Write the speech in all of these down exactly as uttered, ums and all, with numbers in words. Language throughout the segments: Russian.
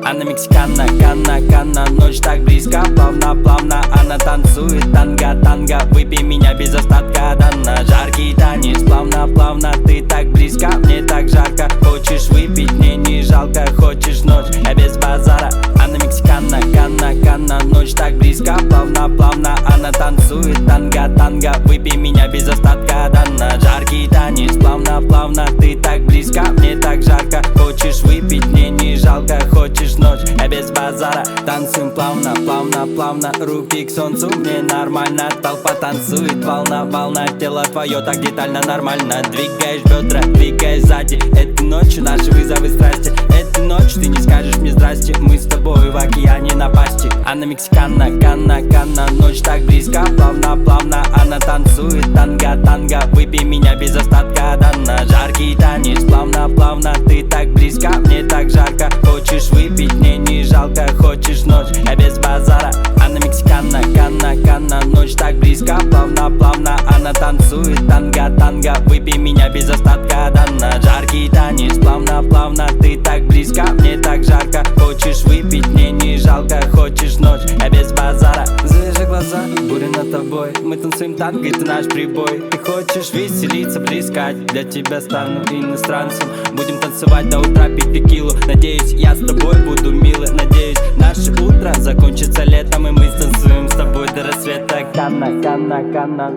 Она мексиканна, канна, канна, ночь так близко, плавно, плавно она танцует. Танго, танго, выпей меня без остатка, дана. Жаркий танец, плавно, плавно, ты так близко, мне так жарко. Хочешь выпить, мне не жалко, хочешь ночь, я без базара. Она мексиканна, канна, канна, ночь так близко, плавно, плавно она танцует. Танго, танго, выпей меня без остатка, дана. Жаркий танец, плавно, плавно, ты так близко, мне так жарко. Хочешь выпить, мне не жалко, хочешь ночь, я без базара. Танцуем плавно, плавно, плавно, руки к солнцу, мне нормально. Толпа танцует, волна, волна, тело твое так детально, нормально. Двигаешь бедра, двигаешь сзади, этой ночью наши вызовы страсти. Этой ночью ты не скажешь мне здрасте, мы с тобой в океане напасти. Она мексиканна, канна, канна, ночь так близко, плавно, плавно она танцует. Танго, танго, выпей меня без остатка, дана. Жаркий танец, плавно, плавно, ты так близко, мне так жарко. Хочешь выпить, мне не жалко, хочешь ночь, я без базара. Она мексиканна, канна, канна, ночь так близко, плавно, плавно она танцует. Танго, танго, выпей меня без остатка, дана. Жаркий танец, плавно, плавно, ты так близко, мне так жарко. Хочешь выпить, мне не жалко, хочешь ночь, я без базара. Завяжи глаза, буря над тобой, мы танцуем танго, и ты наш прибой. Ты хочешь веселиться, плескать, для тебя стану иностранцем. Будем танцевать до утра, пить текилу. Надеюсь, я с тобой буду милый. Надеюсь, наше утро закончится летом, и мы станцуем с тобой до рассвета. Канна, канна, канна,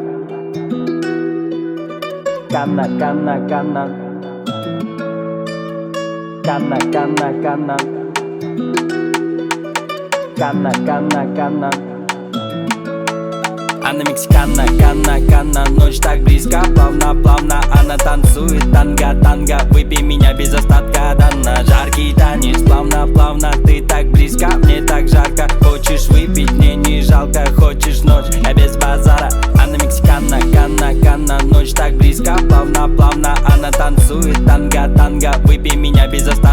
канна, канна, канна, канна, канна, канна, канна, канна, канна. Она мексиканна, канна, канна, ночь так близко, плавно, плавно она танцует. Танго, танго, выпей меня без остатка, дана. Жаркий танец, плавно, плавно, ты так близко, мне так жарко. Хочешь выпить, мне не жалко, хочешь ночь, я без базара. Она мексиканна, канна, канна, ночь так близко, плавно, плавно она танцует. Танго, танго, выпей меня без остатка.